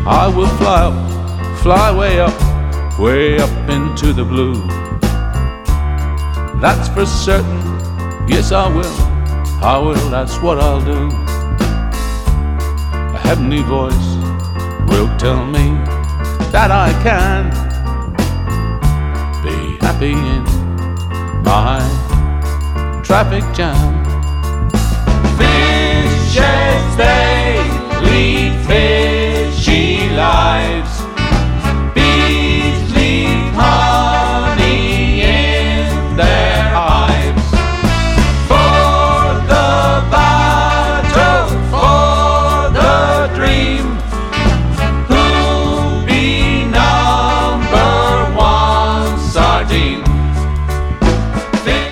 I will fly up, fly way up into the blue. That's for certain, yes I will, that's what I'll do. A heavenly voice will tell me that I can be happy in my traffic jam.